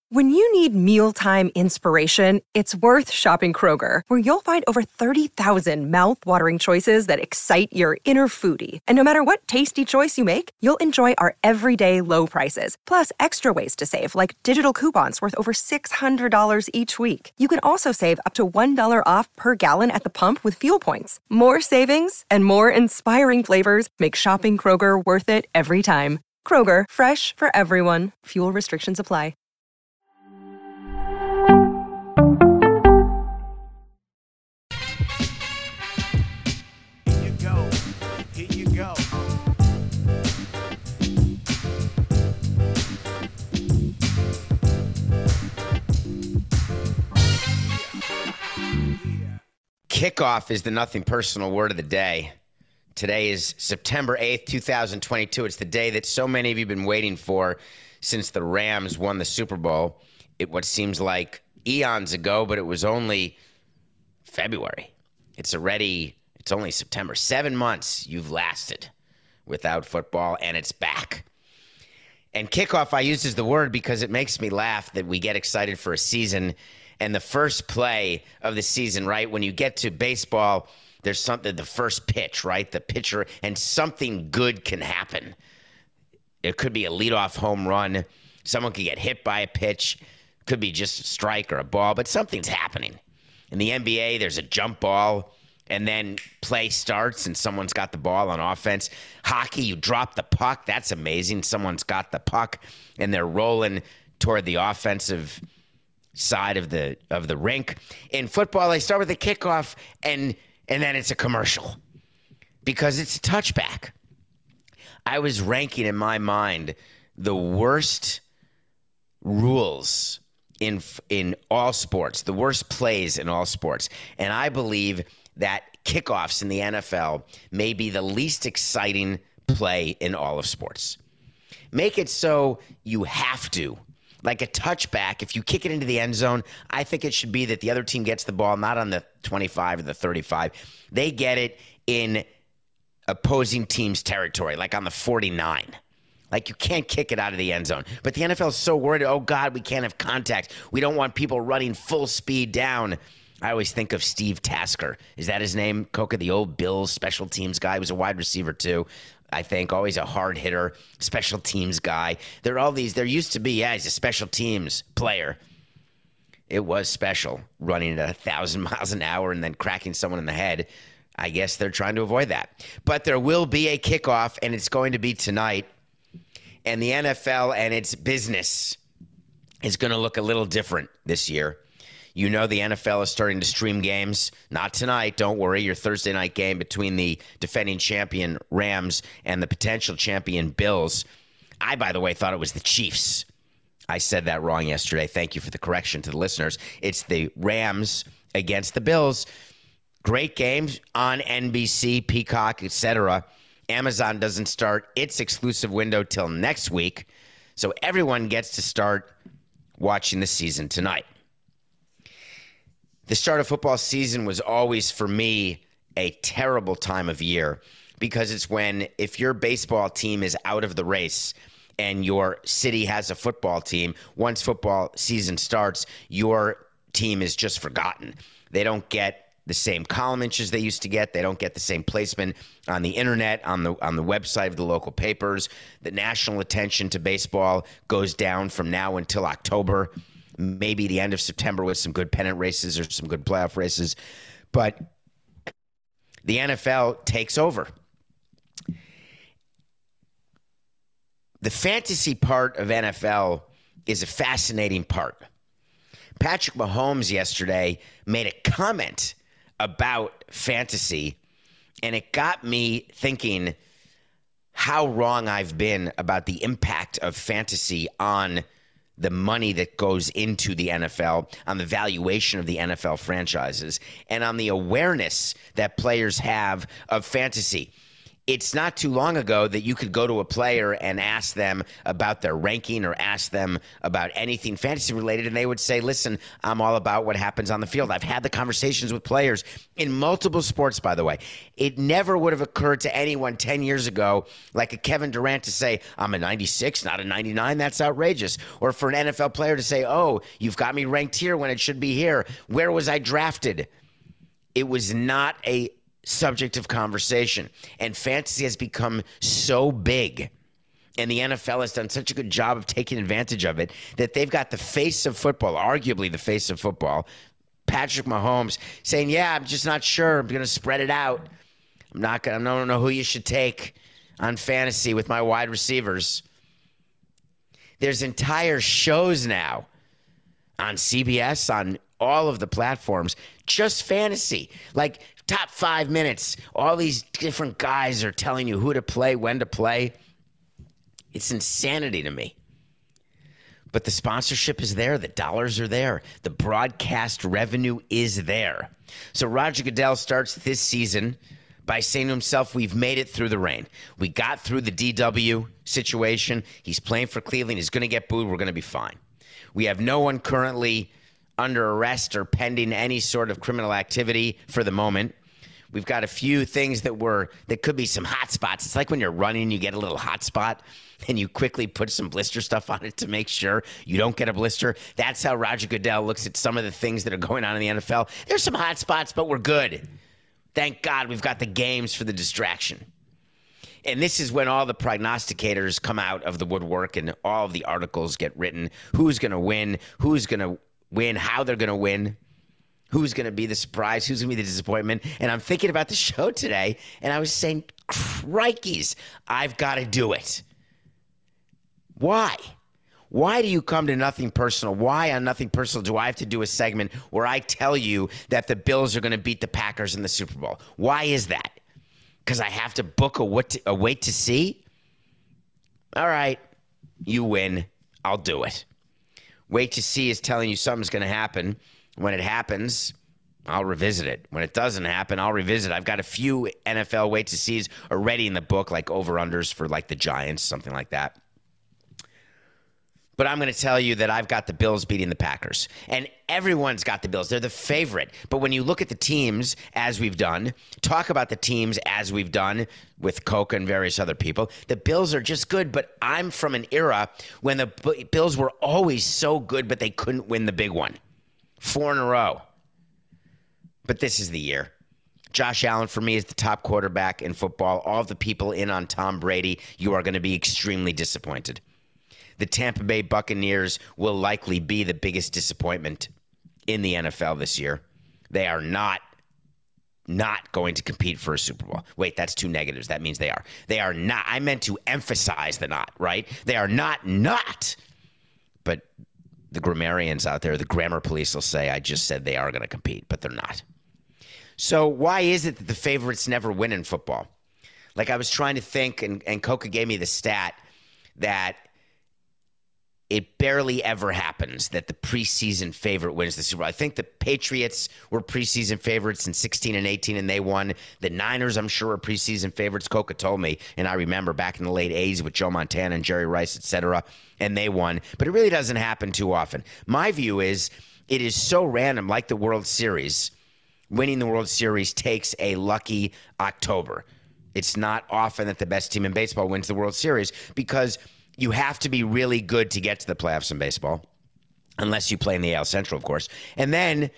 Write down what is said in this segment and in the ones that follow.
When you need mealtime inspiration, it's worth shopping Kroger, where you'll find over 30,000 mouth-watering choices that excite your inner foodie. And no matter what tasty choice you make, you'll enjoy our everyday low prices, plus extra ways to save, like digital coupons worth over $600 each week. You can also save up to $1 off per gallon at the pump with fuel points. More savings and more inspiring flavors make shopping Kroger worth it every time. Kroger, fresh for everyone. Fuel restrictions apply. Kickoff is the nothing personal word of the day. Today is September 8th, 2022. It's the day that so many of you have been waiting for since the Rams won the Super Bowl. What seems like eons ago, but it was only February. It's only September. 7 months you've lasted without football, and it's back. And kickoff I use as the word because it makes me laugh that we get excited for a season. And the first play of the season, right? When you get to baseball, there's something, the first pitch, right? The pitcher, and something good can happen. It could be a leadoff home run. Someone could get hit by a pitch. Could be just a strike or a ball, but something's happening. In the NBA, there's a jump ball, and then play starts, and someone's got the ball on offense. Hockey, you drop the puck. That's amazing. Someone's got the puck, and they're rolling toward the offensive side of the rink. In football, they start with a kickoff, and then it's a commercial because it's a touchback. I was ranking in my mind the worst rules in all sports, the worst plays in all sports, and I believe that kickoffs in the NFL may be the least exciting play in all of sports. Make it so you have to. Like a touchback, if you kick it into the end zone, I think it should be that the other team gets the ball not on the 25 or the 35. They get it in opposing team's territory, like on the 49. Like you can't kick it out of the end zone. But the NFL is so worried, oh, God, we can't have contact. We don't want people running full speed down. I always think of Steve Tasker. Is that his name? Coca, the old Bills special teams guy. He was a wide receiver, too. I think always a hard hitter, special teams guy. There used to be, he's a special teams player. It was special, running at 1,000 miles an hour and then cracking someone in the head. I guess they're trying to avoid that. But there will be a kickoff, and it's going to be tonight. And the NFL and its business is going to look a little different this year. You know the NFL is starting to stream games. Not tonight, don't worry. Your Thursday night game between the defending champion Rams and the potential champion Bills. I, by the way, thought it was the Chiefs. I said that wrong yesterday. Thank you for the correction to the listeners. It's the Rams against the Bills. Great games on NBC, Peacock, etc. Amazon doesn't start its exclusive window till next week, so everyone gets to start watching the season tonight. The start of football season was always, for me, a terrible time of year because it's when, if your baseball team is out of the race and your city has a football team, once football season starts, your team is just forgotten. They don't get the same column inches they used to get. They don't get the same placement on the internet, on the website of the local papers. The national attention to baseball goes down from now until October. Maybe the end of September with some good pennant races or some good playoff races. But the NFL takes over. The fantasy part of NFL is a fascinating part. Patrick Mahomes yesterday made a comment about fantasy, and it got me thinking how wrong I've been about the impact of fantasy on the money that goes into the NFL, on the valuation of the NFL franchises, and on the awareness that players have of fantasy. It's not too long ago that you could go to a player and ask them about their ranking or ask them about anything fantasy related, and they would say, listen, I'm all about what happens on the field. I've had the conversations with players in multiple sports, by the way. It never would have occurred to anyone 10 years ago, like a Kevin Durant, to say, I'm a 96, not a 99. That's outrageous. Or for an NFL player to say, oh, you've got me ranked here when it should be here. Where was I drafted? It was not a subject of conversation. And fantasy has become so big, and the NFL has done such a good job of taking advantage of it, that they've got the face of football, arguably the face of football, Patrick Mahomes, saying, yeah, I'm just not sure. I'm going to spread it out. I don't know who you should take on fantasy with my wide receivers. There's entire shows now on CBS, on all of the platforms, just fantasy. Like top 5 minutes, all these different guys are telling you who to play, when to play. It's insanity to me. But the sponsorship is there. The dollars are there. The broadcast revenue is there. So Roger Goodell starts this season by saying to himself, we've made it through the rain. We got through the DW situation. He's playing for Cleveland. He's going to get booed. We're going to be fine. We have no one currently under arrest or pending any sort of criminal activity for the moment. We've got a few things that could be some hot spots. It's like when you're running, you get a little hot spot and you quickly put some blister stuff on it to make sure you don't get a blister. That's how Roger Goodell looks at some of the things that are going on in the NFL. There's some hot spots, but we're good. Thank God we've got the games for the distraction. And this is when all the prognosticators come out of the woodwork and all of the articles get written. Who's going to win? Who's going to win? How they're going to win? Who's going to be the surprise? Who's going to be the disappointment? And I'm thinking about the show today, and I was saying, crikeys, I've got to do it. Why? Why do you come to Nothing Personal? Why on Nothing Personal do I have to do a segment where I tell you that the Bills are going to beat the Packers in the Super Bowl? Why is that? Because I have to book a wait to see? All right, you win. I'll do it. Wait to see is telling you something's going to happen. When it happens, I'll revisit it. When it doesn't happen, I'll revisit it. I've got a few NFL wait to sees already in the book, like over-unders for like the Giants, something like that. But I'm going to tell you that I've got the Bills beating the Packers. And everyone's got the Bills. They're the favorite. But when you look at the teams, as we've done, talk about the teams as we've done with Coca and various other people, the Bills are just good. But I'm from an era when the Bills were always so good, but they couldn't win the big one. 4 in a row. But this is the year. Josh Allen, for me, is the top quarterback in football. All of the people in on Tom Brady, you are going to be extremely disappointed. The Tampa Bay Buccaneers will likely be the biggest disappointment in the NFL this year. They are not going to compete for a Super Bowl. Wait, that's two negatives. That means they are. They are not. I meant to emphasize the not, right? They are not. But the grammarians out there, the grammar police will say, I just said they are going to compete, but they're not. So why is it that the favorites never win in football? Like I was trying to think, and Coca gave me the stat that it barely ever happens that the preseason favorite wins the Super Bowl. I think the Patriots were preseason favorites in 16 and 18, and they won. The Niners, I'm sure, were preseason favorites. Coca told me, and I remember back in the late 80s with Joe Montana and Jerry Rice, et cetera, and they won. But it really doesn't happen too often. My view is it is so random, like the World Series. Winning the World Series takes a lucky October. It's not often that the best team in baseball wins the World Series because you have to be really good to get to the playoffs in baseball, unless you play in the AL Central, of course. And then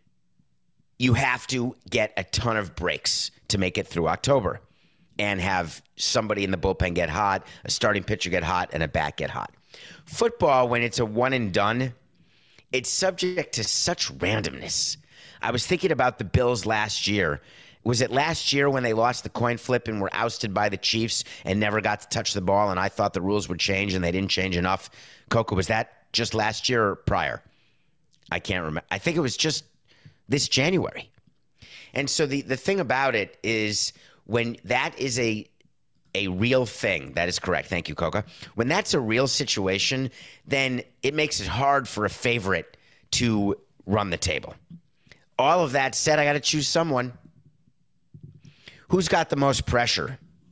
you have to get a ton of breaks to make it through October and have somebody in the bullpen get hot, a starting pitcher get hot, and a bat get hot. Football, when it's a one and done, it's subject to such randomness. I was thinking about the Bills last year. Was it last year when they lost the coin flip and were ousted by the Chiefs and never got to touch the ball, and I thought the rules would change and they didn't change enough? Coco, was that just last year or prior? I can't remember. I think it was just this January. And so the thing about it is when that is a real thing, that is correct. Thank you, Coca. When that's a real situation, then it makes it hard for a favorite to run the table. All of that said, I got to choose someone. Who's got the most pressure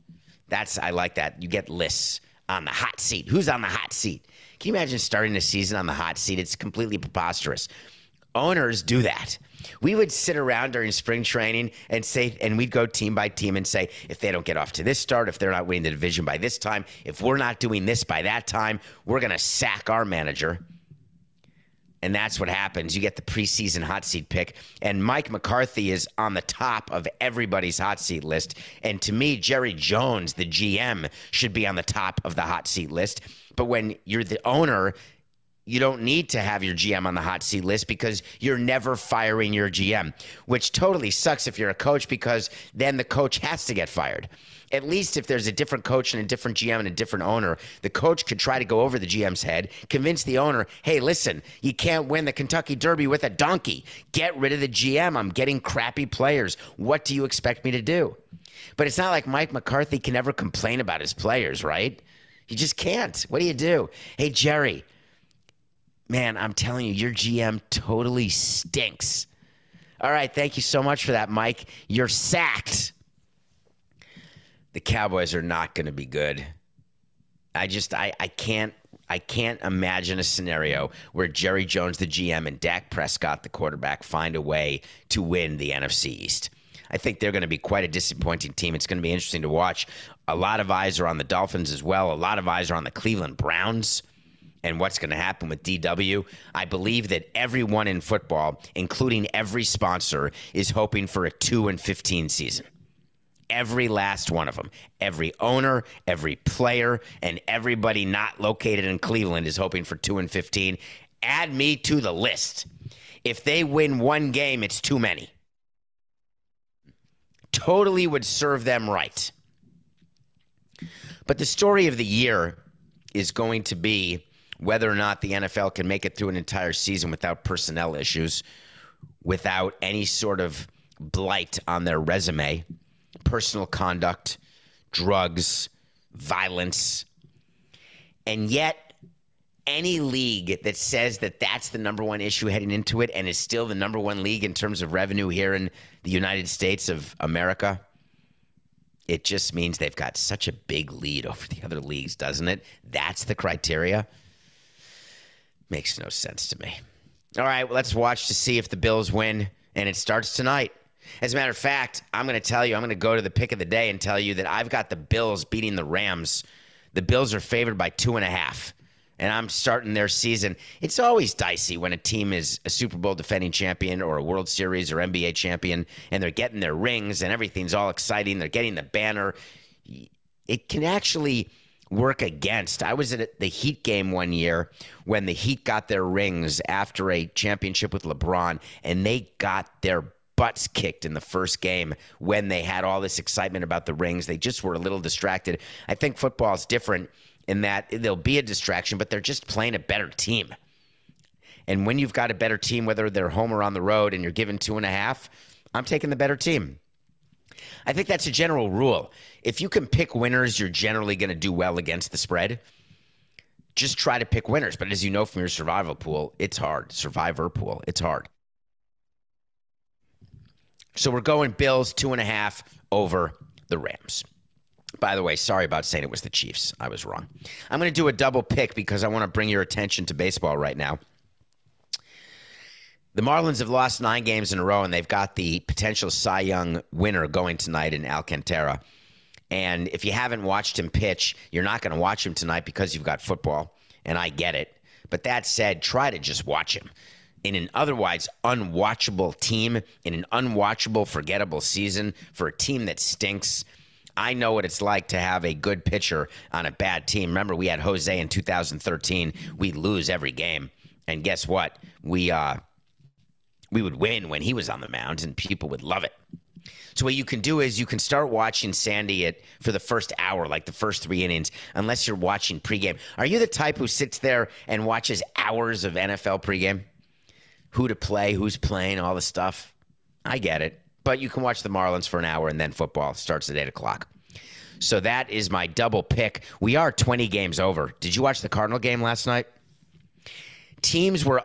I like that. You get lists on the hot seat. Who's on the hot seat? Can you imagine starting a season on the hot seat? It's completely preposterous. Owners do that. We would sit around during spring training and we'd go team by team and say, if they don't get off to this start, if they're not winning the division by this time, if we're not doing this by that time, we're going to sack our manager. And that's what happens. You get the preseason hot seat pick. And Mike McCarthy is on the top of everybody's hot seat list. And to me, Jerry Jones, the GM, should be on the top of the hot seat list. But when you're the owner, you don't need to have your GM on the hot seat list because you're never firing your GM, which totally sucks if you're a coach because then the coach has to get fired. At least if there's a different coach and a different GM and a different owner, the coach could try to go over the GM's head, convince the owner, hey, listen, you can't win the Kentucky Derby with a donkey. Get rid of the GM. I'm getting crappy players. What do you expect me to do? But it's not like Mike McCarthy can ever complain about his players, right? You just can't. What do you do? Hey, Jerry, man, I'm telling you, your GM totally stinks. All right, thank you so much for that, Mike. You're sacked. The Cowboys are not going to be good. I can't imagine a scenario where Jerry Jones, the GM, and Dak Prescott, the quarterback, find a way to win the NFC East. I think they're going to be quite a disappointing team. It's going to be interesting to watch. A lot of eyes are on the Dolphins as well. A lot of eyes are on the Cleveland Browns and what's going to happen with DW. I believe that everyone in football, including every sponsor, is hoping for a 2-15 season. Every last one of them. Every owner, every player, and everybody not located in Cleveland is hoping for 2-15. Add me to the list. If they win one game, it's too many. Totally would serve them right. But the story of the year is going to be whether or not the NFL can make it through an entire season without personnel issues, without any sort of blight on their resume. Personal conduct, drugs, violence. And yet, any league that says that that's the number one issue heading into it and is still the number one league in terms of revenue here in the United States of America, it just means they've got such a big lead over the other leagues, doesn't it? That's the criteria. Makes no sense to me. All right, well, let's watch to see if the Bills win, and it starts tonight. As a matter of fact, I'm going to go to the pick of the day and tell you that I've got the Bills beating the Rams. The Bills are favored by 2.5, and I'm starting their season. It's always dicey when a team is a Super Bowl defending champion or a World Series or NBA champion, and they're getting their rings and everything's all exciting. They're getting the banner. It can actually work against. I was at the Heat game one year when the Heat got their rings after a championship with LeBron, and they got their butts kicked in the first game when they had all this excitement about the rings. They just were a little distracted. I think football is different in that there'll be a distraction, but they're just playing a better team. And when you've got a better team, whether they're home or on the road, and you're given 2.5, I'm taking the better team. I think that's a general rule. If you can pick winners, you're generally going to do well against the spread. Just try to pick winners. But as you know from your survival pool, it's hard. Survivor pool, it's hard. So we're going Bills 2.5 over the Rams. By the way, sorry about saying it was the Chiefs. I was wrong. I'm going to do a double pick because I want to bring your attention to baseball right now. The Marlins have lost 9 games in a row, and they've got the potential Cy Young winner going tonight in Alcantara. And if you haven't watched him pitch, you're not going to watch him tonight because you've got football, and I get it. But that said, try to just watch him. In an otherwise unwatchable team, in an unwatchable, forgettable season for a team that stinks, I know what it's like to have a good pitcher on a bad team. Remember, we had Jose in 2013. We'd lose every game. And guess what? We would win when he was on the mound, and people would love it. So what you can do is you can start watching Sandy for the first hour, like the first 3 innings, unless you're watching pregame. Are you the type who sits there and watches hours of NFL pregame? Who to play, who's playing, all the stuff. I get it. But you can watch the Marlins for an hour, and then football starts at 8 o'clock. So that is my double pick. We are 20 games over. Did you watch the Cardinal game last night? Teams were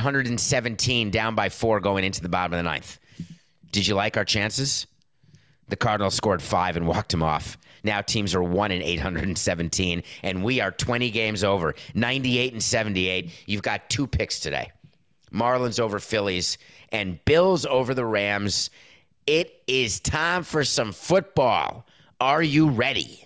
0-817, down by 4 going into the bottom of the 9th. Did you like our chances? The Cardinals scored 5 and walked him off. Now teams are 1-817, and we are 20 games over, 98-78. You've got 2 picks today. Marlins over Phillies and Bills over the Rams. It is time for some football. Are you ready?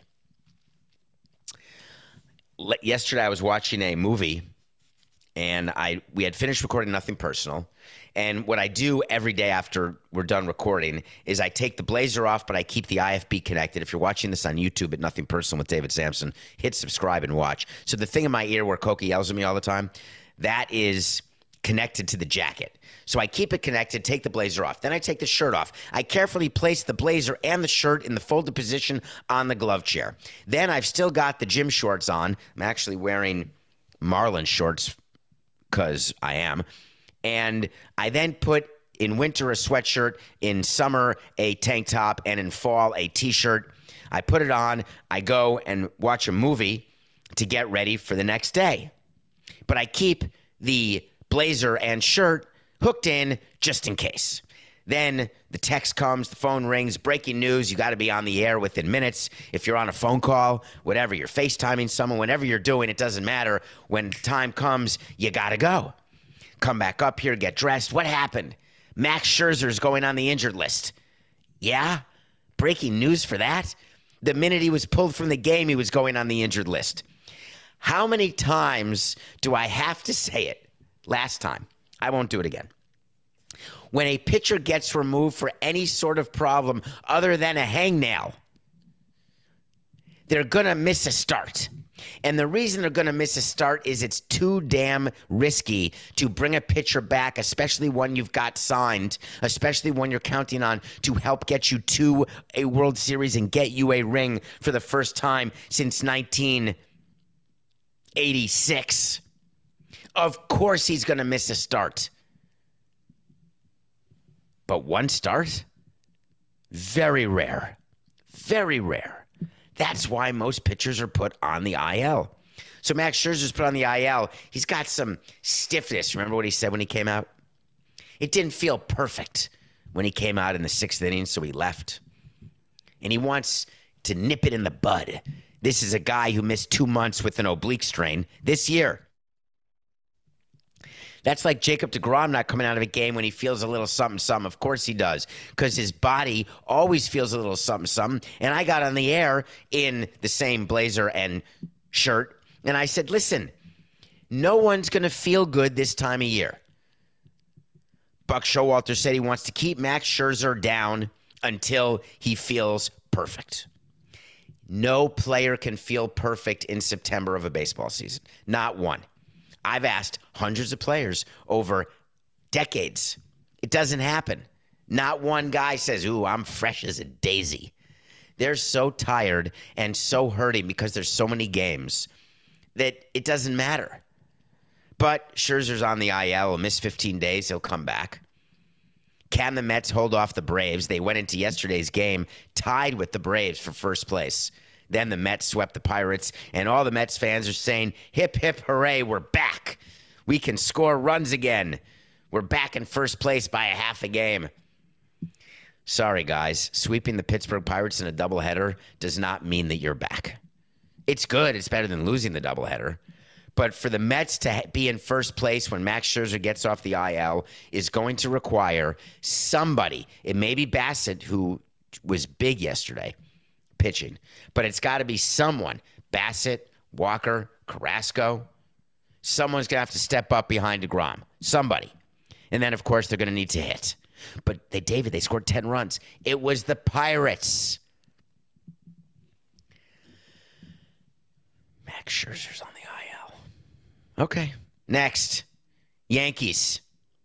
Yesterday I was watching a movie, and we had finished recording Nothing Personal. And what I do every day after we're done recording is I take the blazer off, but I keep the IFB connected. If you're watching this on YouTube at Nothing Personal with David Sampson, hit subscribe and watch. So the thing in my ear where Cokie yells at me all the time, that is connected to the jacket. So I keep it connected, take the blazer off. Then I take the shirt off. I carefully place the blazer and the shirt in the folded position on the glove chair. Then I've still got the gym shorts on. I'm actually wearing Marlin shorts because I am. And I then put in winter a sweatshirt, in summer a tank top, and in fall a t-shirt. I put it on. I go and watch a movie to get ready for the next day. But I keep the blazer and shirt hooked in just in case. Then the text comes, the phone rings, breaking news. You got to be on the air within minutes. If you're on a phone call, whatever, you're FaceTiming someone, whatever you're doing, it doesn't matter. When time comes, you got to go. Come back up here, get dressed. What happened? Max Scherzer's going on the injured list. Yeah? Breaking news for that? The minute he was pulled from the game, he was going on the injured list. How many times do I have to say it? Last time. I won't do it again. When a pitcher gets removed for any sort of problem other than a hangnail, they're going to miss a start. And the reason they're going to miss a start is it's too damn risky to bring a pitcher back, especially one you've got signed, especially one you're counting on to help get you to a World Series and get you a ring for the first time since 1986. Of course he's going to miss a start. But one start? Very rare. Very rare. That's why most pitchers are put on the IL. So Max Scherzer's put on the IL. He's got some stiffness. Remember what he said when he came out? It didn't feel perfect when he came out in the 6th inning, so he left. And he wants to nip it in the bud. This is a guy who missed 2 months with an oblique strain this year. That's like Jacob deGrom not coming out of a game when he feels a little something. Of course he does, because his body always feels a little something. And I got on the air in the same blazer and shirt, and I said, listen, no one's going to feel good this time of year. Buck Showalter said he wants to keep Max Scherzer down until he feels perfect. No player can feel perfect in September of a baseball season. Not one. I've asked hundreds of players over decades. It doesn't happen. Not one guy says, ooh, I'm fresh as a daisy. They're so tired and so hurting because there's so many games that it doesn't matter. But Scherzer's on the IL. He'll miss 15 days. He'll come back. Can the Mets hold off the Braves? They went into yesterday's game tied with the Braves for first place. Then the Mets swept the Pirates, and all the Mets fans are saying, hip, hip, hooray, we're back. We can score runs again. We're back in first place by a half a game. Sorry, guys. Sweeping the Pittsburgh Pirates in a doubleheader does not mean that you're back. It's good. It's better than losing the doubleheader. But for the Mets to be in first place when Max Scherzer gets off the IL is going to require somebody. It may be Bassett, who was big yesterday, pitching. But it's got to be someone. Bassett, Walker, Carrasco. Someone's going to have to step up behind deGrom. Somebody. And then, of course, they're going to need to hit. But they scored 10 runs. It was the Pirates. Max Scherzer's on the IL. Okay. Next. Yankees.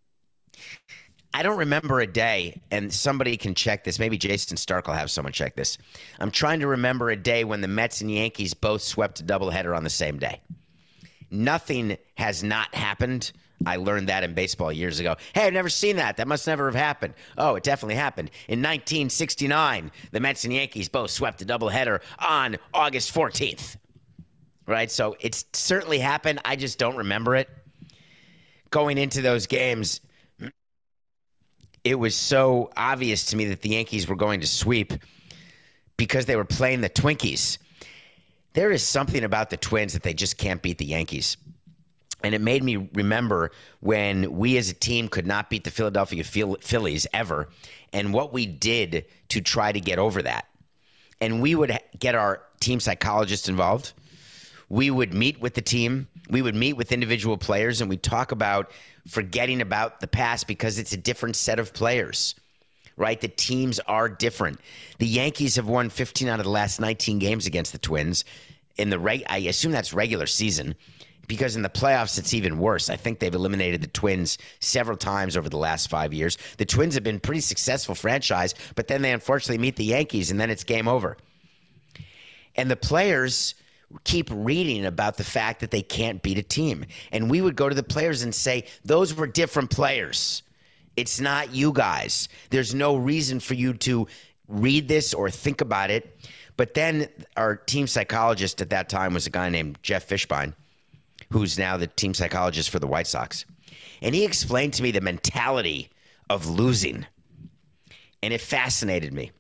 I don't remember a day, and somebody can check this. Maybe Jason Stark will have someone check this. I'm trying to remember a day when the Mets and Yankees both swept a doubleheader on the same day. Nothing has not happened. I learned that in baseball years ago. Hey, I've never seen that. That must never have happened. Oh, it definitely happened. In 1969, the Mets and Yankees both swept a doubleheader on August 14th. Right? So it's certainly happened. I just don't remember it. Going into those games, it was so obvious to me that the Yankees were going to sweep because they were playing the Twinkies. There is something about the Twins that they just can't beat the Yankees. And it made me remember when we as a team could not beat the Philadelphia Phillies ever, and what we did to try to get over that. And we would get our team psychologist involved. We would meet with the team. We would meet with individual players, and we'd talk about forgetting about the past because it's a different set of players, right? The teams are different. The Yankees have won 15 out of the last 19 games against the Twins. I assume that's regular season, because in the playoffs, it's even worse. I think they've eliminated the Twins several times over the last 5 years. The Twins have been a pretty successful franchise, but then they unfortunately meet the Yankees, and then it's game over. And the players keep reading about the fact that they can't beat a team. And we would go to the players and say, those were different players. It's not you guys. There's no reason for you to read this or think about it. But then our team psychologist at that time was a guy named Jeff Fishbein, who's now the team psychologist for the White Sox. And he explained to me the mentality of losing. And it fascinated me.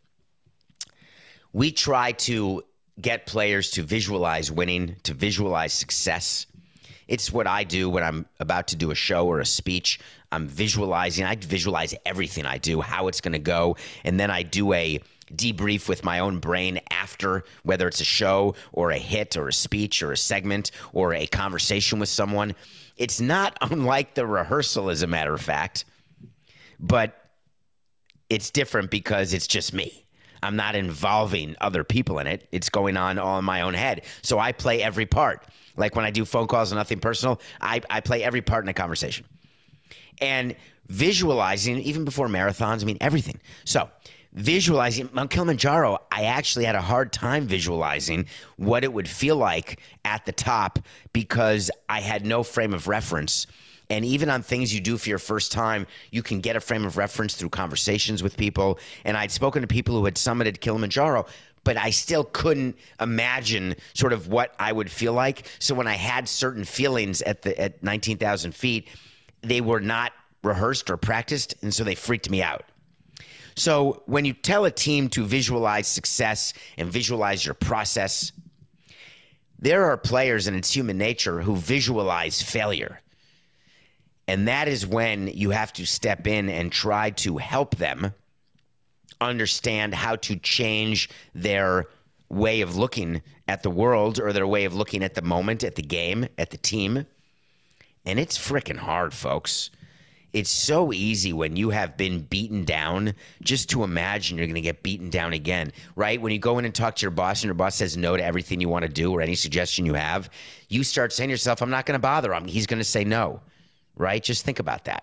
We try to get players to visualize winning, to visualize success. It's what I do when I'm about to do a show or a speech. I visualize everything I do, how it's going to go, and then I do a debrief with my own brain after, whether it's a show or a hit or a speech or a segment or a conversation with someone. It's not unlike the rehearsal, as a matter of fact, but it's different because it's just me. I'm not involving other people in it. It's going on all in my own head. So I play every part. Like when I do phone calls and nothing personal, I play every part in a conversation. And visualizing, even before marathons, everything. So visualizing Mount Kilimanjaro, I actually had a hard time visualizing what it would feel like at the top because I had no frame of reference. And even on things you do for your first time, you can get a frame of reference through conversations with people. And I'd spoken to people who had summited Kilimanjaro, but I still couldn't imagine sort of what I would feel like. So when I had certain feelings at 19,000 feet, they were not rehearsed or practiced, and so they freaked me out. So when you tell a team to visualize success and visualize your process, there are players, and it's human nature, who visualize failure. And that is when you have to step in and try to help them understand how to change their way of looking at the world or their way of looking at the moment, at the game, at the team. And it's freaking hard, folks. It's so easy when you have been beaten down just to imagine you're going to get beaten down again, right? When you go in and talk to your boss and your boss says no to everything you want to do or any suggestion you have, you start saying to yourself, I'm not going to bother him. He's going to say no, right? Just think about that.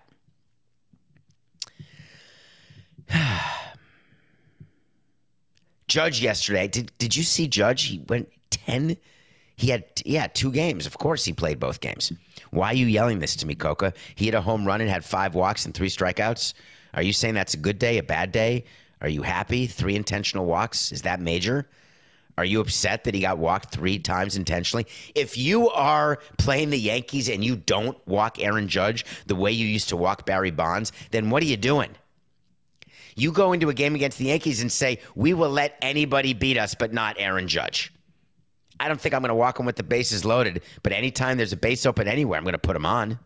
Judge yesterday, did you see Judge? He went 10. He had 2 games. Of course he played both games. Why are you yelling this to me, Coca? He hit a home run and had 5 walks and 3 strikeouts. Are you saying that's a good day, a bad day? Are you happy? 3 intentional walks? Is that major? Are you upset that he got walked 3 times intentionally? If you are playing the Yankees and you don't walk Aaron Judge the way you used to walk Barry Bonds, then what are you doing? You go into a game against the Yankees and say, we will let anybody beat us, but not Aaron Judge. I don't think I'm going to walk him with the bases loaded, but anytime there's a base open anywhere, I'm going to put him on.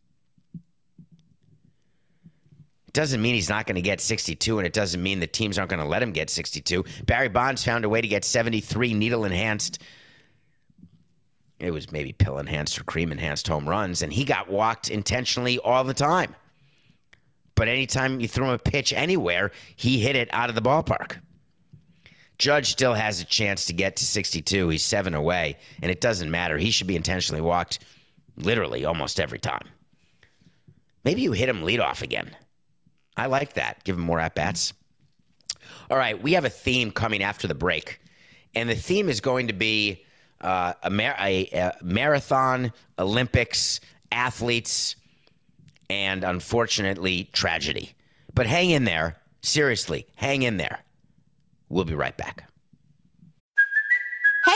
It doesn't mean he's not going to get 62, and it doesn't mean the teams aren't going to let him get 62. Barry Bonds found a way to get 73 needle-enhanced. It was maybe pill-enhanced or cream-enhanced home runs, and he got walked intentionally all the time. But anytime you throw him a pitch anywhere, he hit it out of the ballpark. Judge still has a chance to get to 62. He's 7 away, and it doesn't matter. He should be intentionally walked literally almost every time. Maybe you hit him leadoff again. I like that. Give him more at-bats. All right, we have a theme coming after the break, and the theme is going to be a marathon, Olympics, athletes, and unfortunately, tragedy. But hang in there. Seriously, hang in there. We'll be right back. Hey,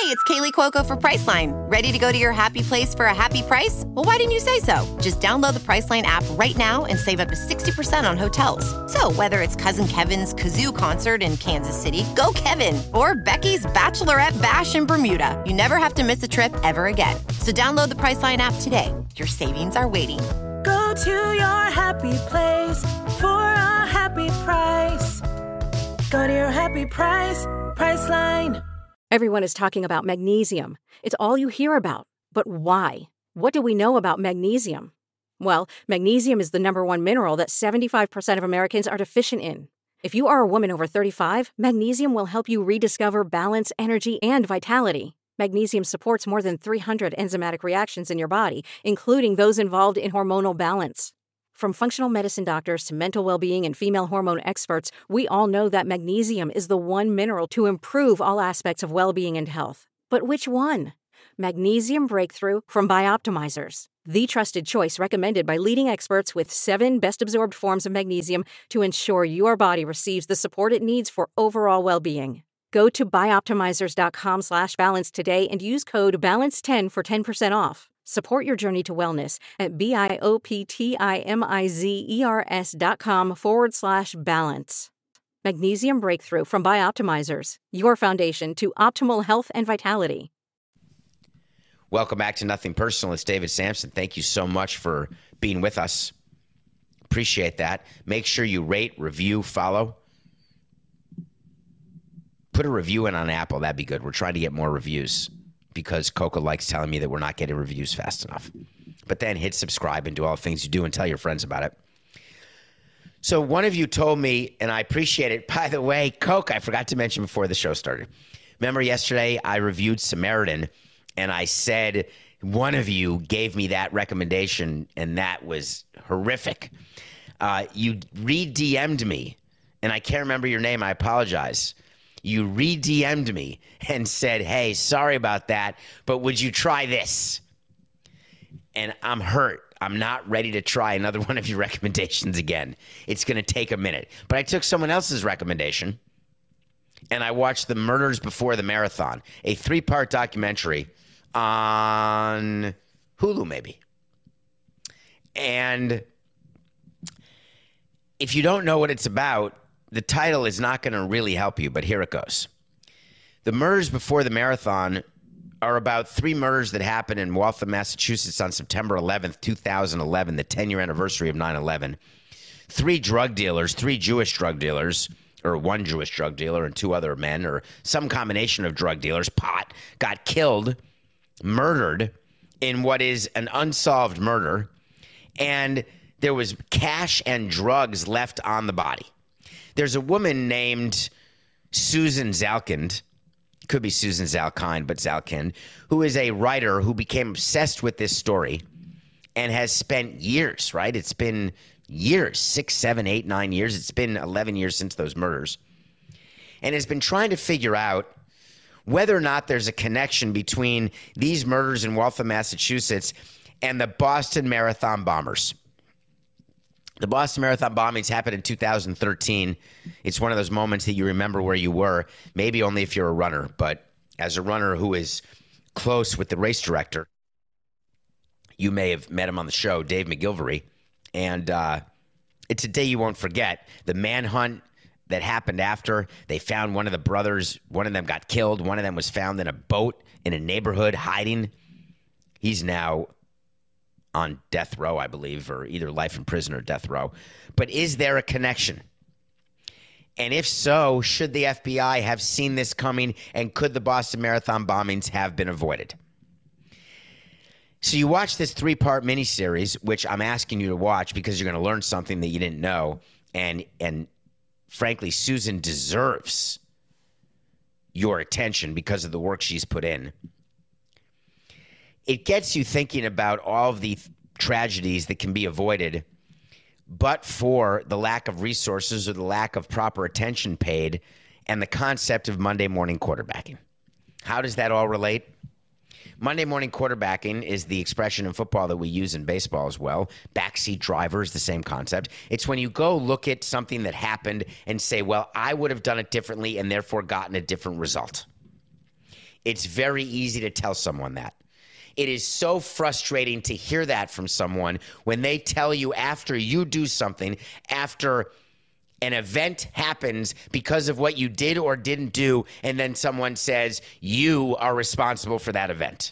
it's Kaylee Cuoco for Priceline. Ready to go to your happy place for a happy price? Well, why didn't you say so? Just download the Priceline app right now and save up to 60% on hotels. So whether it's Cousin Kevin's Kazoo Concert in Kansas City, go Kevin, or Becky's Bachelorette Bash in Bermuda, you never have to miss a trip ever again. So download the Priceline app today. Your savings are waiting. Go to your happy place for a happy price. Go to your happy price, Priceline. Everyone is talking about magnesium. It's all you hear about. But why? What do we know about magnesium? Well, magnesium is the number one mineral that 75% of Americans are deficient in. If you are a woman over 35, magnesium will help you rediscover balance, energy, and vitality. Magnesium supports more than 300 enzymatic reactions in your body, including those involved in hormonal balance. From functional medicine doctors to mental well-being and female hormone experts, we all know that magnesium is the one mineral to improve all aspects of well-being and health. But which one? Magnesium Breakthrough from Bioptimizers, the trusted choice recommended by leading experts with 7 best-absorbed forms of magnesium to ensure your body receives the support it needs for overall well-being. Go to bioptimizers.com/balance today and use code BALANCE10 for 10% off. Support your journey to wellness at bioptimizers.com/balance. Magnesium Breakthrough from Bioptimizers, your foundation to optimal health and vitality. Welcome back to Nothing Personal. It's David Sampson. Thank you so much for being with us. Appreciate that. Make sure you rate, review, follow. Put a review in on Apple. That'd be good. We're trying to get more reviews because Coco likes telling me that we're not getting reviews fast enough. But then hit subscribe and do all the things you do and tell your friends about it. So one of you told me, and I appreciate it, by the way, Coke, I forgot to mention before the show started. Remember yesterday I reviewed Samaritan, and I said one of you gave me that recommendation, and that was horrific. You re-DM'd me, and I can't remember your name. I apologize. You re-DM'd me and said, hey, sorry about that, but would you try this? And I'm hurt. I'm not ready to try another one of your recommendations again. It's going to take a minute. But I took someone else's recommendation, and I watched The Murders Before the Marathon, a 3-part documentary on Hulu, maybe. And if you don't know what it's about, the title is not going to really help you, but here it goes. The Murders Before the Marathon are about 3 murders that happened in Waltham, Massachusetts on September 11th, 2011, the 10-year anniversary of 9/11. 3 drug dealers, 3 Jewish drug dealers, or 1 Jewish drug dealer and 2 other men, or some combination of drug dealers, pot, got killed, murdered in what is an unsolved murder, and there was cash and drugs left on the body. There's a woman named Susan Zalkind, could be Susan Zalkind, but Zalkind, who is a writer who became obsessed with this story and has spent years, right? It's been years, 6, 7, 8, 9 years. It's been 11 years since those murders. And has been trying to figure out whether or not there's a connection between these murders in Waltham, Massachusetts and the Boston Marathon bombers. The Boston Marathon bombings happened in 2013. It's one of those moments that you remember where you were, maybe only if you're a runner, but as a runner who is close with the race director, you may have met him on the show, Dave McGilvery, and it's a day you won't forget. The manhunt that happened after, they found one of the brothers, one of them got killed, one of them was found in a boat in a neighborhood hiding. He's now on death row, I believe, or either life in prison or death row. But is there a connection? And if so, should the FBI have seen this coming, and could the Boston Marathon bombings have been avoided? So you watch this 3-part miniseries, which I'm asking you to watch because you're going to learn something that you didn't know. And frankly, Susan deserves your attention because of the work she's put in. It gets you thinking about all of the tragedies that can be avoided, but for the lack of resources or the lack of proper attention paid and the concept of Monday morning quarterbacking. How does that all relate? Monday morning quarterbacking is the expression in football that we use in baseball as well. Backseat driver is the same concept. It's when you go look at something that happened and say, well, I would have done it differently and therefore gotten a different result. It's very easy to tell someone that. It is so frustrating to hear that from someone when they tell you after you do something, after an event happens because of what you did or didn't do, and then someone says, you are responsible for that event.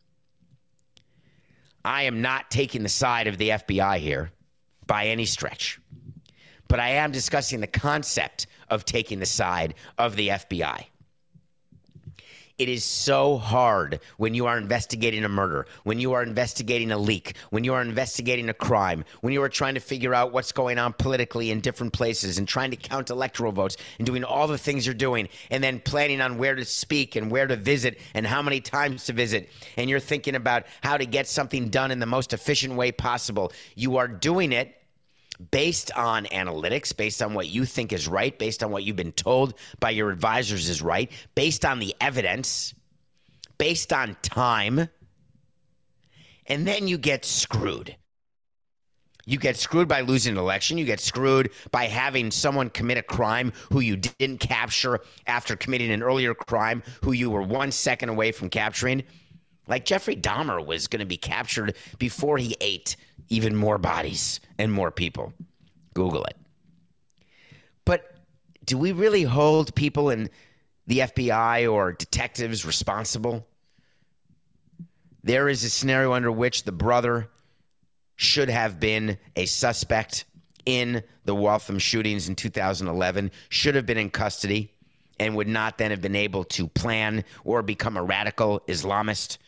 I am not taking the side of the FBI here by any stretch, but I am discussing the concept of taking the side of the FBI. It is so hard when you are investigating a murder, when you are investigating a leak, when you are investigating a crime, when you are trying to figure out what's going on politically in different places and trying to count electoral votes and doing all the things you're doing and then planning on where to speak and where to visit and how many times to visit. And you're thinking about how to get something done in the most efficient way possible. You are doing it based on analytics, based on what you think is right, based on what you've been told by your advisors is right, based on the evidence, based on time, and then you get screwed. You get screwed by losing an election. You get screwed by having someone commit a crime who you didn't capture after committing an earlier crime, who you were 1 second away from capturing. Like Jeffrey Dahmer was going to be captured before he ate even more bodies and more people. Google it. But do we really hold people in the FBI or detectives responsible? There is a scenario under which the brother should have been a suspect in the Waltham shootings in 2011, should have been in custody, and would not then have been able to plan or become a radical Islamist.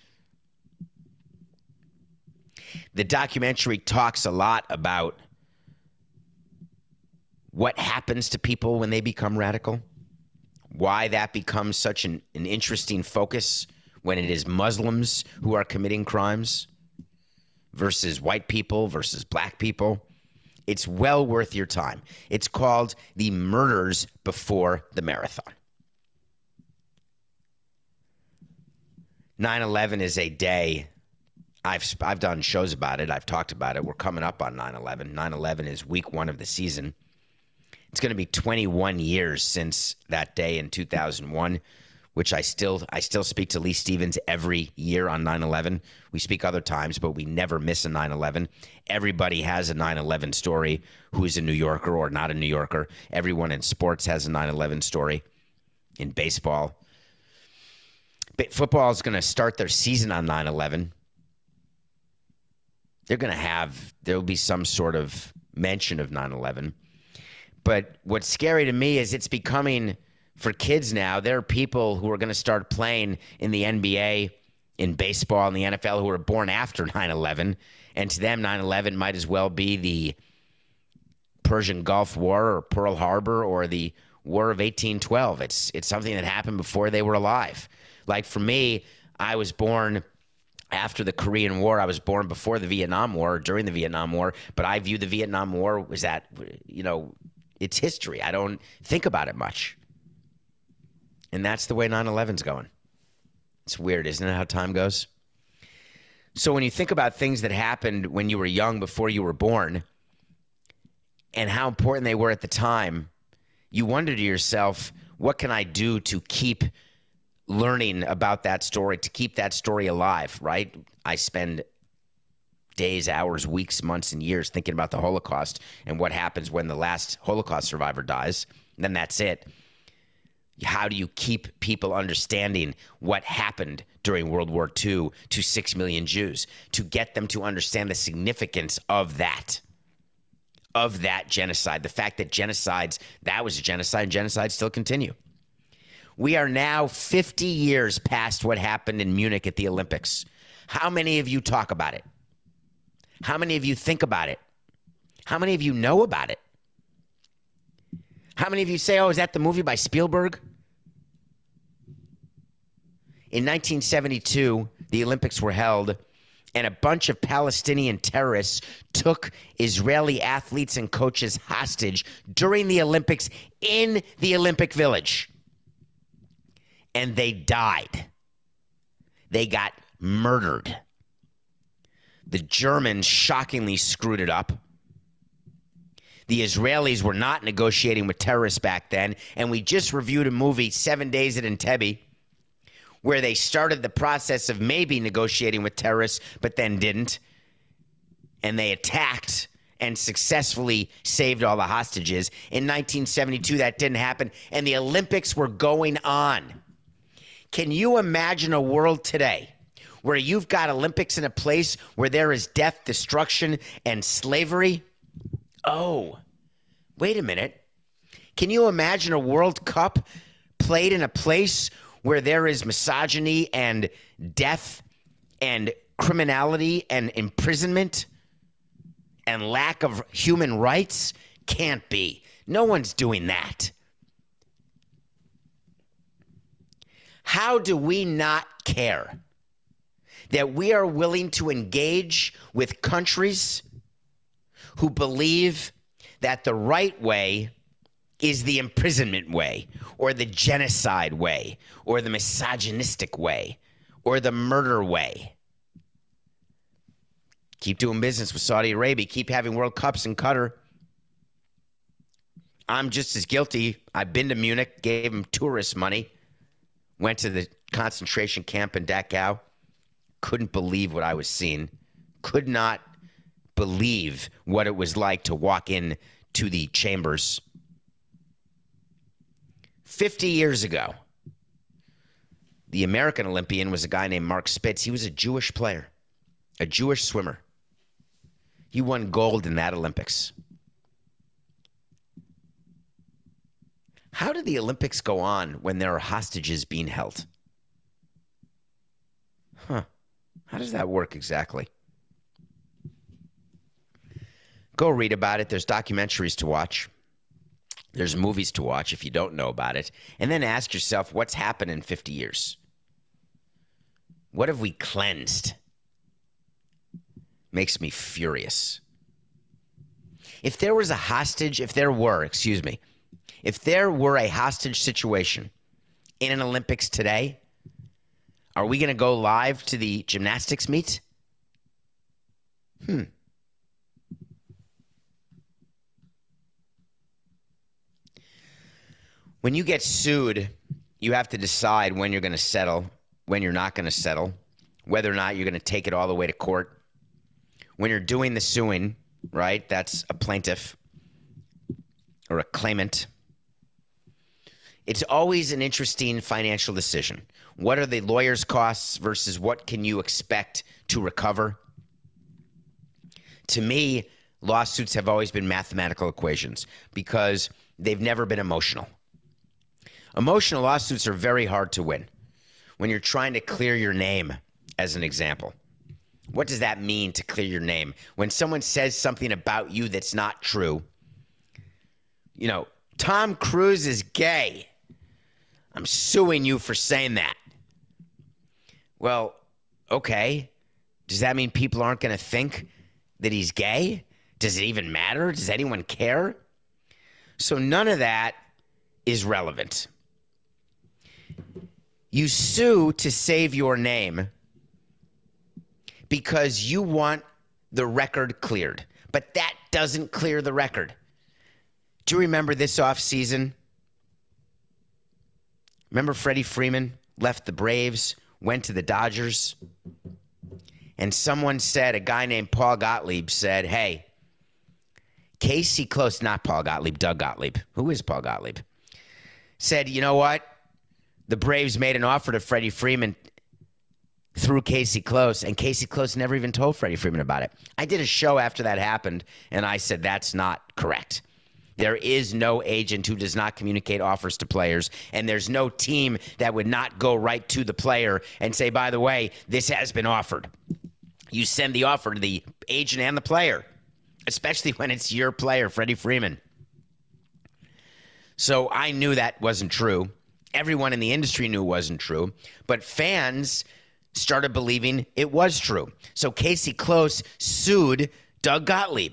The documentary talks a lot about what happens to people when they become radical, why that becomes such an interesting focus when it is Muslims who are committing crimes versus white people versus black people. It's well worth your time. It's called The Murders Before the Marathon. 9/11 is a day. I've done shows about it. I've talked about it. We're coming up on 9/11. 9/11 is week 1 of the season. It's going to be 21 years since that day in 2001, which I still speak to Lee Stevens every year on 9/11. We speak other times, but we never miss a 9/11. Everybody has a 9/11 story who's a New Yorker or not a New Yorker. Everyone in sports has a 9/11 story. In baseball. But football is going to start their season on 9/11. There'll be some sort of mention of 9/11. But what's scary to me is it's becoming, for kids now, there are people who are going to start playing in the NBA, in baseball, in the NFL, who were born after 9/11. And to them, 9/11 might as well be the Persian Gulf War or Pearl Harbor or the War of 1812. It's something that happened before they were alive. Like for me, I was born after the Korean War. I was born before the Vietnam War, or during the Vietnam War, but I view the Vietnam War as that, it's history. I don't think about it much. And that's the way 9/11's going. It's weird, isn't it, how time goes? So when you think about things that happened when you were young, before you were born, and how important they were at the time, you wonder to yourself, what can I do to keep learning about that story, to keep that story alive, right? I spend days, hours, weeks, months, and years thinking about the Holocaust and what happens when the last Holocaust survivor dies. And then that's it. How do you keep people understanding what happened during World War II to 6 million Jews, to get them to understand the significance of that genocide, the fact that that was a genocide, and genocides still continue. We are now 50 years past what happened in Munich at the Olympics. How many of you talk about it? How many of you think about it? How many of you know about it? How many of you say, oh, is that the movie by Spielberg? In 1972, the Olympics were held, and a bunch of Palestinian terrorists took Israeli athletes and coaches hostage during the Olympics in the Olympic Village. And they died. They got murdered. The Germans shockingly screwed it up. The Israelis were not negotiating with terrorists back then, and we just reviewed a movie, 7 Days at Entebbe, where they started the process of maybe negotiating with terrorists, but then didn't. And they attacked and successfully saved all the hostages. In 1972, that didn't happen, and the Olympics were going on. Can you imagine a world today where you've got Olympics in a place where there is death, destruction, and slavery? Oh, wait a minute. Can you imagine a World Cup played in a place where there is misogyny and death and criminality and imprisonment and lack of human rights? Can't be. No one's doing that. How do we not care that we are willing to engage with countries who believe that the right way is the imprisonment way, or the genocide way, or the misogynistic way, or the murder way? Keep doing business with Saudi Arabia. Keep having World Cups in Qatar. I'm just as guilty. I've been to Munich, gave them tourist money, went to the concentration camp in Dachau. Couldn't believe what I was seeing. Could not believe what it was like to walk in to the chambers. 50 years ago, the American Olympian was a guy named Mark Spitz. He was a Jewish player, a Jewish swimmer. He won gold in that Olympics. How do the Olympics go on when there are hostages being held? How does that work exactly? Go read about it. There's documentaries to watch. There's movies to watch if you don't know about it. And then ask yourself, what's happened in 50 years? What have we cleansed? Makes me furious. If there were a hostage situation in an Olympics today, are we going to go live to the gymnastics meet? When you get sued, you have to decide when you're going to settle, when you're not going to settle, whether or not you're going to take it all the way to court. When you're doing the suing, right, that's a plaintiff or a claimant. It's always an interesting financial decision. What are the lawyer's costs versus what can you expect to recover? To me, lawsuits have always been mathematical equations because they've never been emotional. Emotional lawsuits are very hard to win. When you're trying to clear your name, as an example, what does that mean to clear your name? When someone says something about you that's not true, you know, Tom Cruise is gay. I'm suing you for saying that. Well, okay. Does that mean people aren't going to think that he's gay? Does it even matter? Does anyone care? So none of that is relevant. You sue to save your name because you want the record cleared. But that doesn't clear the record. Do you remember this offseason? Remember Freddie Freeman left the Braves, went to the Dodgers? And someone said, a guy named Paul Gottlieb said, hey, Casey Close, not Paul Gottlieb, Doug Gottlieb. Who is Paul Gottlieb? Said, you know what? The Braves made an offer to Freddie Freeman through Casey Close, and Casey Close never even told Freddie Freeman about it. I did a show after that happened, and I said that's not correct. There is no agent who does not communicate offers to players, and there's no team that would not go right to the player and say, by the way, this has been offered. You send the offer to the agent and the player, especially when it's your player, Freddie Freeman. So I knew that wasn't true. Everyone in the industry knew it wasn't true, but fans started believing it was true. So Casey Close sued Doug Gottlieb.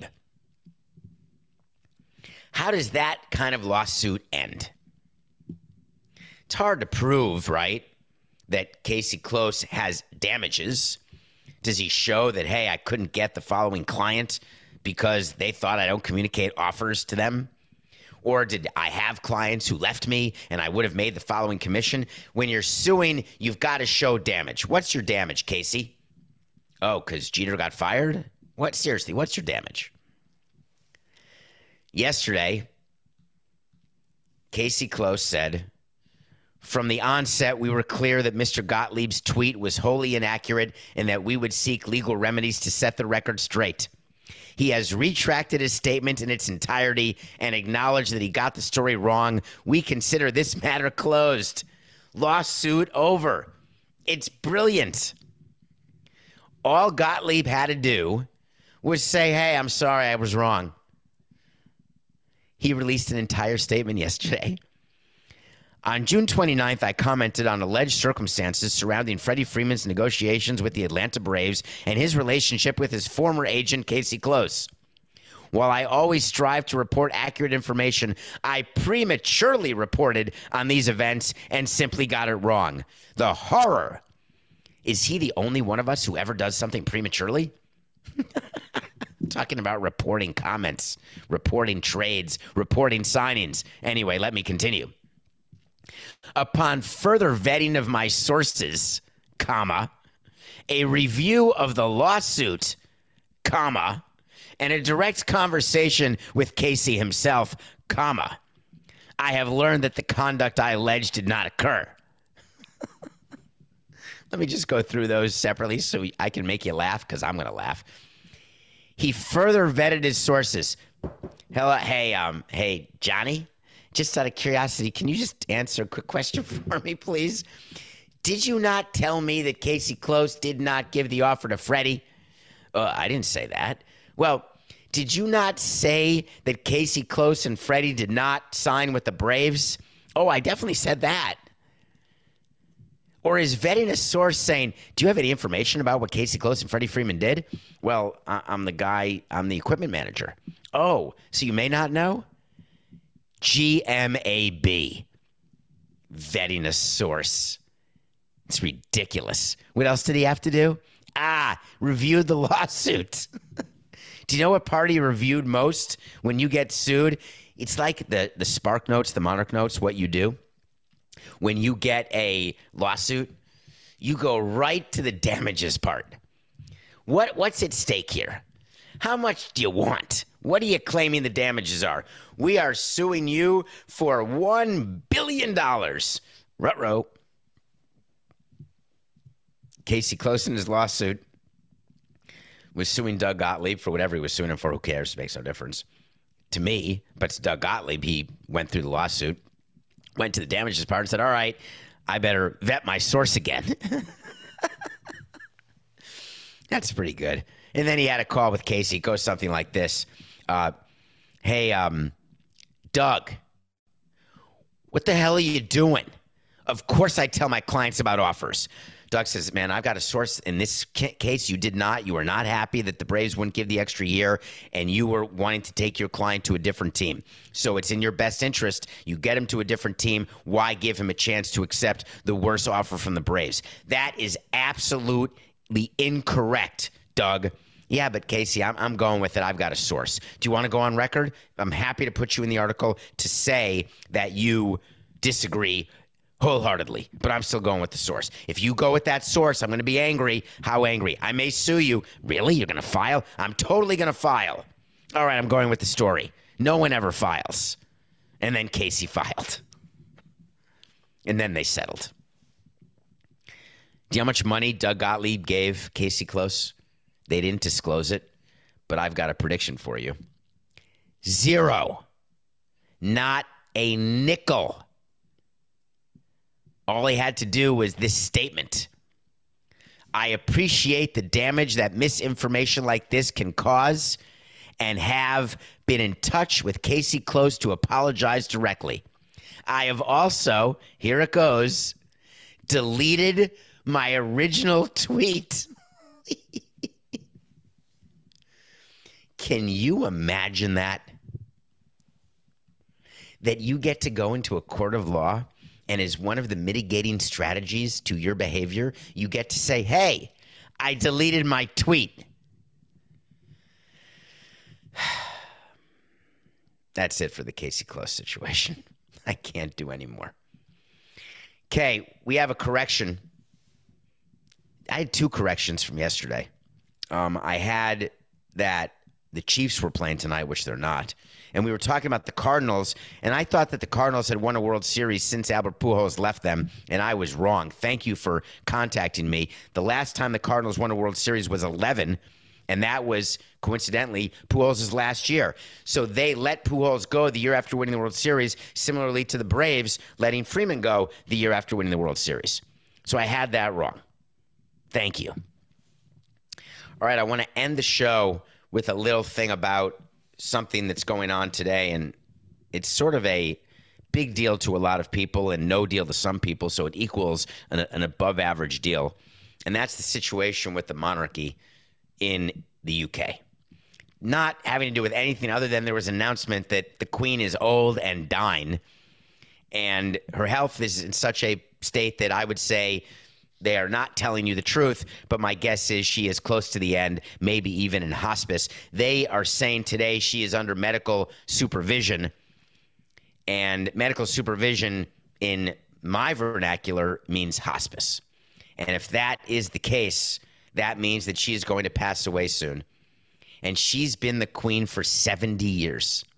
How does that kind of lawsuit end? It's hard to prove, right, that Casey Close has damages. Does he show that, hey, I couldn't get the following client because they thought I don't communicate offers to them? Or did I have clients who left me and I would have made the following commission? When you're suing, you've got to show damage. What's your damage, Casey? Oh, because Jeter got fired? What? Seriously, what's your damage? Yesterday, Casey Close said, from the onset, we were clear that Mr. Gottlieb's tweet was wholly inaccurate and that we would seek legal remedies to set the record straight. He has retracted his statement in its entirety and acknowledged that he got the story wrong. We consider this matter closed. Lawsuit over. It's brilliant. All Gottlieb had to do was say, hey, I'm sorry, I was wrong. He released an entire statement yesterday. On June 29th, I commented on alleged circumstances surrounding Freddie Freeman's negotiations with the Atlanta Braves and his relationship with his former agent, Casey Close. While I always strive to report accurate information, I prematurely reported on these events and simply got it wrong. The horror. Is he the only one of us who ever does something prematurely? Talking about reporting comments, reporting trades, reporting signings. Anyway, let me continue. Upon further vetting of my sources, comma, a review of the lawsuit, comma, and a direct conversation with Casey himself, comma, I have learned that the conduct I alleged did not occur. Let me just go through those separately so I can make you laugh, because I'm going to laugh. He further vetted his sources. Hey, Johnny? Just out of curiosity, can you just answer a quick question for me, please? Did you not tell me that Casey Close did not give the offer to Freddie? I didn't say that. Well, did you not say that Casey Close and Freddie did not sign with the Braves? Oh, I definitely said that. Or is vetting a source saying, do you have any information about what Casey Close and Freddie Freeman did? Well, I'm the equipment manager. Oh, so you may not know? GMAB. Vetting a source. It's ridiculous. What else did he have to do? Reviewed the lawsuit. Do you know what part he reviewed most when you get sued? It's like the Spark Notes, the Monarch Notes, what you do. When you get a lawsuit, you go right to the damages part. What's at stake here? How much do you want? What are you claiming the damages are? We are suing you for $1 billion. Ruh-roh. Casey Close in his lawsuit was suing Doug Gottlieb for whatever he was suing him for. Who cares? It makes no difference to me. But it's Doug Gottlieb. He went through the lawsuit, went to the damages part and said, all right, I better vet my source again. That's pretty good. And then he had a call with Casey. It goes something like this. Hey, Doug, what the hell are you doing? Of course I tell my clients about offers. Doug says, man, I've got a source. In this case, you did not. You were not happy that the Braves wouldn't give the extra year, and you were wanting to take your client to a different team. So it's in your best interest. You get him to a different team. Why give him a chance to accept the worst offer from the Braves? That is absolutely incorrect, Doug. Yeah, but Casey, I'm going with it. I've got a source. Do you want to go on record? I'm happy to put you in the article to say that you disagree wholeheartedly, but I'm still going with the source. If you go with that source, I'm going to be angry. How angry? I may sue you. Really? You're going to file? I'm totally going to file. All right, I'm going with the story. No one ever files. And then Casey filed. And then they settled. Do you know how much money Doug Gottlieb gave Casey Close? They didn't disclose it, but I've got a prediction for you. 0. Not a nickel. All he had to do was this statement. I appreciate the damage that misinformation like this can cause and have been in touch with Casey Close to apologize directly. I have also, here it goes, deleted my original tweet. Can you imagine that? That you get to go into a court of law and as one of the mitigating strategies to your behavior, you get to say, hey, I deleted my tweet. That's it for the Casey Close situation. I can't do any more. Okay, we have a correction. I had 2 corrections from yesterday. I had that the Chiefs were playing tonight, which they're not. And we were talking about the Cardinals, and I thought that the Cardinals had won a World Series since Albert Pujols left them, and I was wrong. Thank you for contacting me. The last time the Cardinals won a World Series was 11, and that was, coincidentally, Pujols' last year. So they let Pujols go the year after winning the World Series, similarly to the Braves letting Freeman go the year after winning the World Series. So I had that wrong. Thank you. All right, I want to end the show with a little thing about something that's going on today, and it's sort of a big deal to a lot of people and no deal to some people, so it equals an above-average deal, and that's the situation with the monarchy in the UK. Not having to do with anything other than there was an announcement that the Queen is old and dying, and her health is in such a state that I would say they are not telling you the truth, but my guess is she is close to the end, maybe even in hospice. They are saying today she is under medical supervision, and medical supervision in my vernacular means hospice. And if that is the case, that means that she is going to pass away soon. And she's been the Queen for 70 years.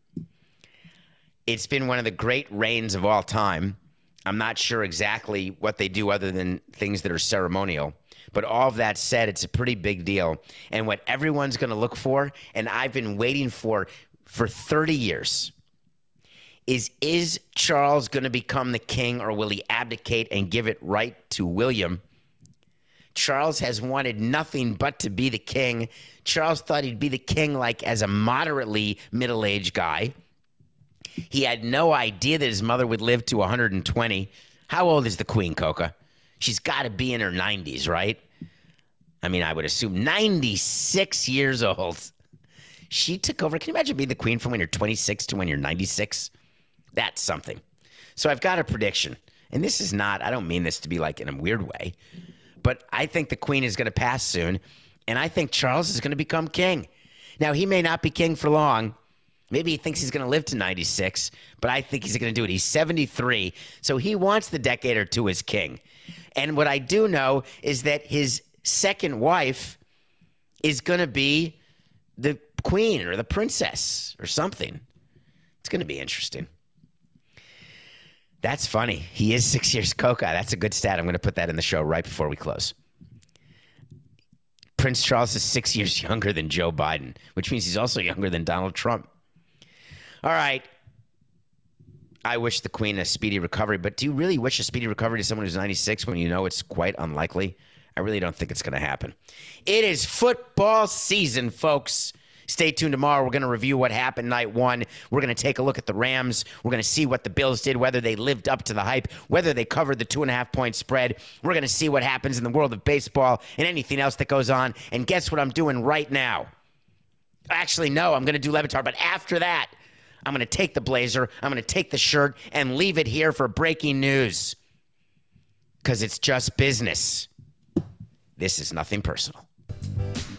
It's been one of the great reigns of all time. I'm not sure exactly what they do other than things that are ceremonial. But all of that said, it's a pretty big deal. And what everyone's going to look for, and I've been waiting for 30 years, is Charles going to become the king, or will he abdicate and give it right to William? Charles has wanted nothing but to be the king. Charles thought he'd be the king like as a moderately middle-aged guy. He had no idea that his mother would live to 120. How old is the Queen, Coca? She's got to be in her 90s, right? I mean, I would assume 96 years old. She took over. Can you imagine being the Queen from when you're 26 to when you're 96? That's something. So I've got a prediction. And this is not, I don't mean this to be like in a weird way, but I think the Queen is going to pass soon. And I think Charles is going to become king. Now, he may not be king for long. Maybe he thinks he's going to live to 96, but I think he's going to do it. He's 73, so he wants the decade or two as king. And what I do know is that his second wife is going to be the queen or the princess or something. It's going to be interesting. That's funny. He is 6 years Coca. That's a good stat. I'm going to put that in the show right before we close. Prince Charles is 6 years younger than Joe Biden, which means he's also younger than Donald Trump. All right. I wish the Queen a speedy recovery, but do you really wish a speedy recovery to someone who's 96 when you know it's quite unlikely? I really don't think it's going to happen. It is football season, folks. Stay tuned tomorrow. We're going to review what happened night 1. We're going to take a look at the Rams. We're going to see what the Bills did, whether they lived up to the hype, whether they covered the 2.5-point spread. We're going to see what happens in the world of baseball and anything else that goes on. And guess what I'm doing right now? Actually, no, I'm going to do Le Batard, but after that, I'm going to take the blazer, I'm going to take the shirt, and leave it here for breaking news. Because it's just business. This is nothing personal.